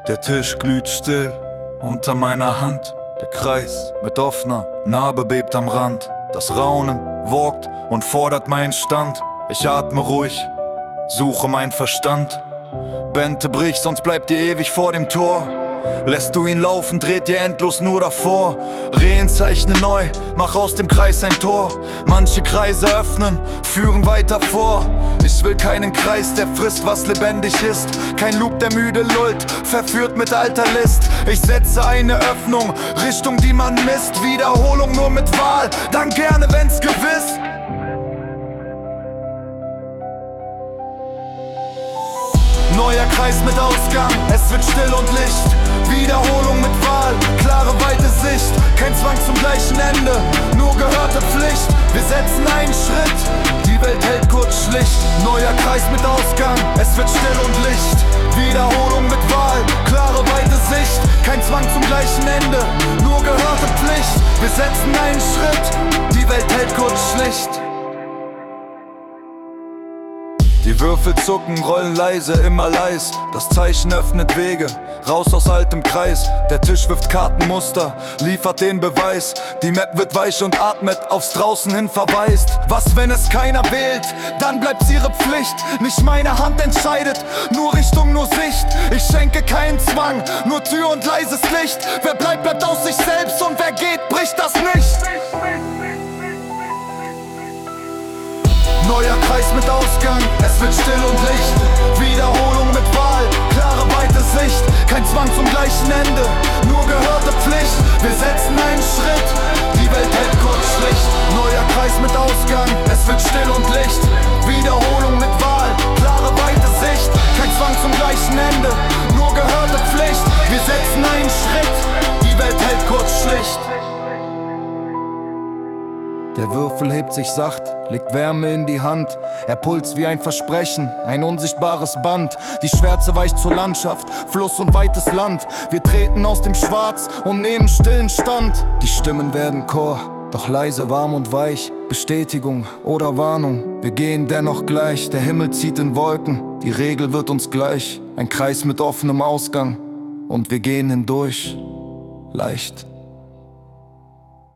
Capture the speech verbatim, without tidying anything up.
Der Tisch glüht still unter meiner Hand. Der Kreis mit offener Narbe bebt am Rand. Das Raunen wogt und fordert meinen Stand. Ich atme ruhig, suche meinen Verstand. Bente brich, sonst bleibt ihr ewig vor dem Tor. Lässt du ihn laufen, dreht ihr endlos nur davor. Rehen zeichne neu, mach aus dem Kreis ein Tor. Manche Kreise öffnen, führen weiter vor. Ich will keinen Kreis, der frisst, was lebendig ist. Kein Loop, der müde lullt, verführt mit alter List. Ich setze eine Öffnung, Richtung, die man misst. Wiederholung nur mit Wahl, dann gerne, wenn's gewiss. Neuer Kreis mit Ausgang, es wird still und Licht. Wiederholung mit Wahl, klare weite Sicht. Kein Zwang zum gleichen Ende, nur gehörte Pflicht. Wir setzen einen Schritt, die Welt hält kurz schlicht. Neuer Kreis mit Ausgang, es wird still und Licht. Wiederholung mit Wahl, klare weite Sicht. Kein Zwang zum gleichen Ende, nur gehörte Pflicht. Wir setzen einen Schritt, die Welt hält kurz schlicht. Die Würfel zucken, rollen leise, immer leis. Das Zeichen öffnet Wege, raus aus altem Kreis. Der Tisch wirft Kartenmuster, liefert den Beweis. Die Map wird weich und atmet, aufs Draußen hin verweist. Was, wenn es keiner wählt? Dann bleibt's ihre Pflicht. Nicht meine Hand entscheidet, nur Richtung, nur Sicht. Ich schenke keinen Zwang, nur Tür und leises Licht. Wer bleibt, bleibt aus sich selbst und wer geht, bricht das nicht. Neuer Kreis mit Ausgang, es wird still und Licht. Wiederholung mit Wahl, klare weite Sicht. Kein Zwang zum gleichen Ende, nur gehörte Pflicht. Wir setzen einen Schritt, die Welt hält kurz schlicht. Neuer Kreis mit Ausgang, es wird still und Licht. Wiederholung mit Wahl, klare weite Sicht. Kein Zwang zum gleichen Ende, nur gehörte Pflicht. Wir setzen einen Schritt, die Welt hält kurz schlicht. Der Würfel hebt sich sacht, legt Wärme in die Hand. Er pulst wie ein Versprechen, ein unsichtbares Band. Die Schwärze weicht zur Landschaft, Fluss und weites Land. Wir treten aus dem Schwarz und nehmen stillen Stand. Die Stimmen werden Chor, doch leise, warm und weich. Bestätigung oder Warnung, wir gehen dennoch gleich. Der Himmel zieht in Wolken, die Regel wird uns gleich. Ein Kreis mit offenem Ausgang und wir gehen hindurch, leicht.